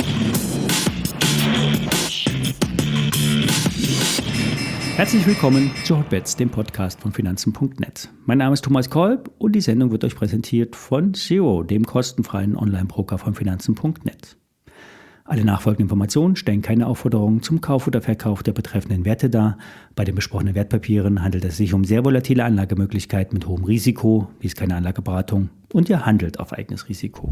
Herzlich willkommen zu Hotbets, dem Podcast von Finanzen.net. Mein Name ist Thomas Kolb und die Sendung wird euch präsentiert von Zero, dem kostenfreien Online-Broker von Finanzen.net. Alle nachfolgenden Informationen stellen keine Aufforderungen zum Kauf oder Verkauf der betreffenden Werte dar. Bei den besprochenen Wertpapieren handelt es sich um sehr volatile Anlagemöglichkeiten mit hohem Risiko, dies ist keine Anlageberatung und ihr handelt auf eigenes Risiko.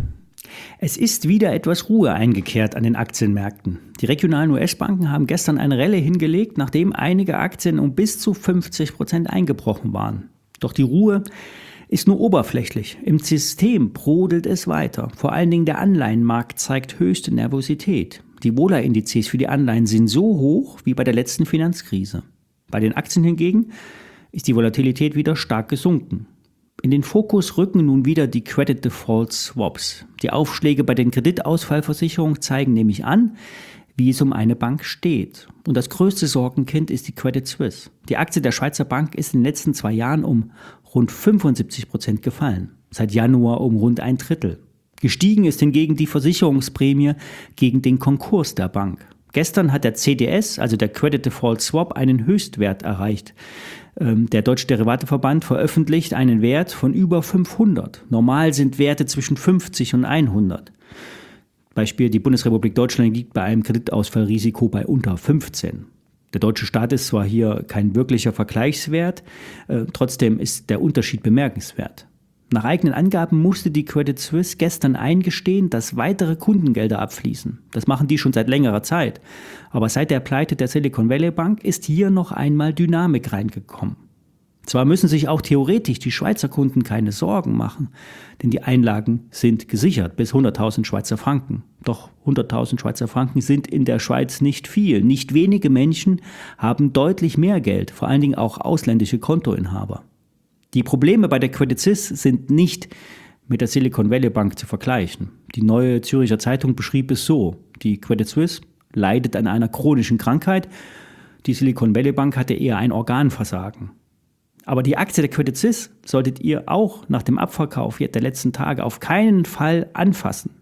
Es ist wieder etwas Ruhe eingekehrt an den Aktienmärkten. Die regionalen US-Banken haben gestern eine Rallye hingelegt, nachdem einige Aktien um bis zu 50% eingebrochen waren. Doch die Ruhe ist nur oberflächlich. Im System brodelt es weiter. Vor allen Dingen der Anleihenmarkt zeigt höchste Nervosität. Die Vola-Indizes für die Anleihen sind so hoch wie bei der letzten Finanzkrise. Bei den Aktien hingegen ist die Volatilität wieder stark gesunken. In den Fokus rücken nun wieder die Credit Default Swaps. Die Aufschläge bei den Kreditausfallversicherungen zeigen nämlich an, wie es um eine Bank steht. Und das größte Sorgenkind ist die Credit Suisse. Die Aktie der Schweizer Bank ist in den letzten 2 Jahren um rund 75% gefallen. Seit Januar um rund 1/3. Gestiegen ist hingegen die Versicherungsprämie gegen den Konkurs der Bank. Gestern hat der CDS, also der Credit Default Swap, einen Höchstwert erreicht. Der Deutsche Derivateverband veröffentlicht einen Wert von über 500. Normal sind Werte zwischen 50 und 100. Beispiel, die Bundesrepublik Deutschland liegt bei einem Kreditausfallrisiko bei unter 15. Der deutsche Staat ist zwar hier kein wirklicher Vergleichswert, trotzdem ist der Unterschied bemerkenswert. Nach eigenen Angaben musste die Credit Suisse gestern eingestehen, dass weitere Kundengelder abfließen. Das machen die schon seit längerer Zeit. Aber seit der Pleite der Silicon Valley Bank ist hier noch einmal Dynamik reingekommen. Zwar müssen sich auch theoretisch die Schweizer Kunden keine Sorgen machen, denn die Einlagen sind gesichert bis 100.000 Schweizer Franken. Doch 100.000 Schweizer Franken sind in der Schweiz nicht viel. Nicht wenige Menschen haben deutlich mehr Geld, vor allen Dingen auch ausländische Kontoinhaber. Die Probleme bei der Credit Suisse sind nicht mit der Silicon Valley Bank zu vergleichen. Die Neue Zürcher Zeitung beschrieb es so: Die Credit Suisse leidet an einer chronischen Krankheit. Die Silicon Valley Bank hatte eher ein Organversagen. Aber die Aktie der Credit Suisse solltet ihr auch nach dem Abverkauf der letzten Tage auf keinen Fall anfassen.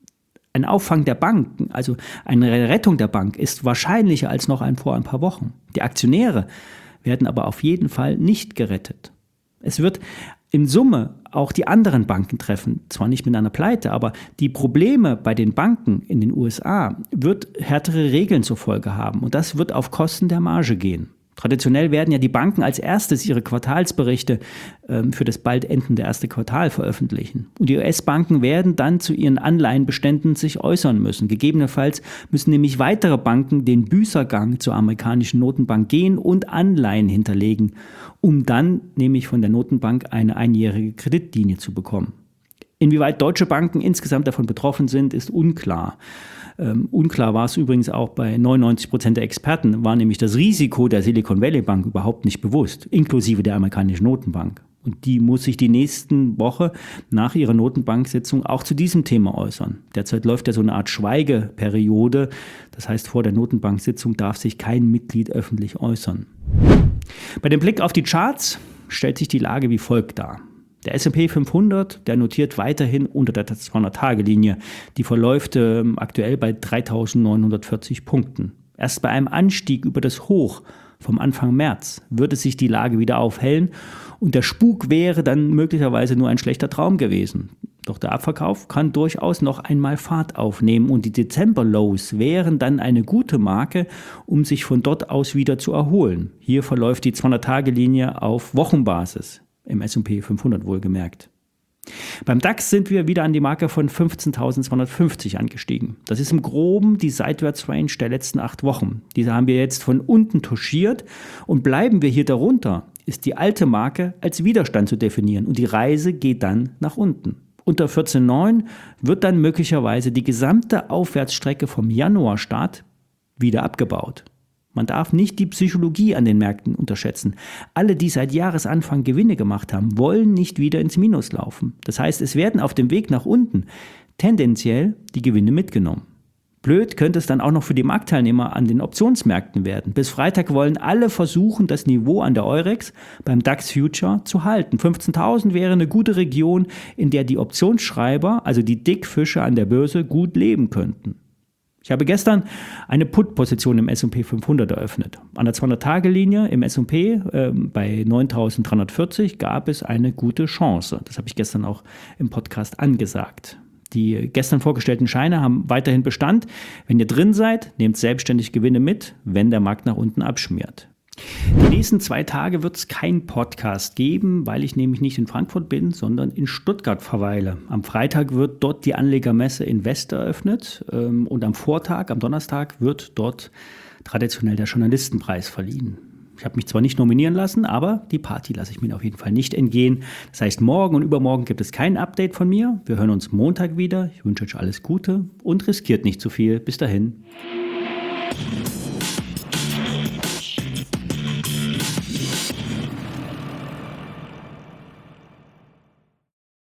Ein Auffang der Banken, also eine Rettung der Bank, ist wahrscheinlicher als noch vor ein paar Wochen. Die Aktionäre werden aber auf jeden Fall nicht gerettet. Es wird in Summe auch die anderen Banken treffen, zwar nicht mit einer Pleite, aber die Probleme bei den Banken in den USA wird härtere Regeln zur Folge haben und das wird auf Kosten der Marge gehen. Traditionell werden ja die Banken als erstes ihre Quartalsberichte für das bald endende erste Quartal veröffentlichen. Und die US-Banken werden dann zu ihren Anleihenbeständen sich äußern müssen. Gegebenenfalls müssen nämlich weitere Banken den Büßergang zur amerikanischen Notenbank gehen und Anleihen hinterlegen, um dann nämlich von der Notenbank eine einjährige Kreditlinie zu bekommen. Inwieweit deutsche Banken insgesamt davon betroffen sind, ist unklar. Unklar war es übrigens auch bei 99% der Experten, war nämlich das Risiko der Silicon Valley Bank überhaupt nicht bewusst, inklusive der amerikanischen Notenbank. Und die muss sich die nächsten Woche nach ihrer Notenbanksitzung auch zu diesem Thema äußern. Derzeit läuft ja so eine Art Schweigeperiode, das heißt, vor der Notenbanksitzung darf sich kein Mitglied öffentlich äußern. Bei dem Blick auf die Charts stellt sich die Lage wie folgt dar. Der S&P 500, der notiert weiterhin unter der 200-Tage-Linie. Die verläuft aktuell bei 3.940 Punkten. Erst bei einem Anstieg über das Hoch vom Anfang März würde sich die Lage wieder aufhellen und der Spuk wäre dann möglicherweise nur ein schlechter Traum gewesen. Doch der Abverkauf kann durchaus noch einmal Fahrt aufnehmen und die Dezember-Lows wären dann eine gute Marke, um sich von dort aus wieder zu erholen. Hier verläuft die 200-Tage-Linie auf Wochenbasis. Im S&P 500 wohlgemerkt. Beim DAX sind wir wieder an die Marke von 15.250 angestiegen. Das ist im Groben die Seitwärtsrange der letzten 8 Wochen. Diese haben wir jetzt von unten touchiert und bleiben wir hier darunter, ist die alte Marke als Widerstand zu definieren und die Reise geht dann nach unten. Unter 14,9 wird dann möglicherweise die gesamte Aufwärtsstrecke vom Januarstart wieder abgebaut. Man darf nicht die Psychologie an den Märkten unterschätzen. Alle, die seit Jahresanfang Gewinne gemacht haben, wollen nicht wieder ins Minus laufen. Das heißt, es werden auf dem Weg nach unten tendenziell die Gewinne mitgenommen. Blöd könnte es dann auch noch für die Marktteilnehmer an den Optionsmärkten werden. Bis Freitag wollen alle versuchen, das Niveau an der Eurex beim DAX Future zu halten. 15.000 wäre eine gute Region, in der die Optionsschreiber, also die Dickfische an der Börse, gut leben könnten. Ich habe gestern eine Put-Position im S&P 500 eröffnet. An der 200-Tage-Linie im S&P bei 9.340 gab es eine gute Chance. Das habe ich gestern auch im Podcast angesagt. Die gestern vorgestellten Scheine haben weiterhin Bestand. Wenn ihr drin seid, nehmt selbstständig Gewinne mit, wenn der Markt nach unten abschmiert. Die nächsten 2 Tage wird es keinen Podcast geben, weil ich nämlich nicht in Frankfurt bin, sondern in Stuttgart verweile. Am Freitag wird dort die Anlegermesse Invest eröffnet und am Vortag, am Donnerstag, wird dort traditionell der Journalistenpreis verliehen. Ich habe mich zwar nicht nominieren lassen, aber die Party lasse ich mir auf jeden Fall nicht entgehen. Das heißt, morgen und übermorgen gibt es kein Update von mir. Wir hören uns Montag wieder. Ich wünsche euch alles Gute und riskiert nicht zu viel. Bis dahin.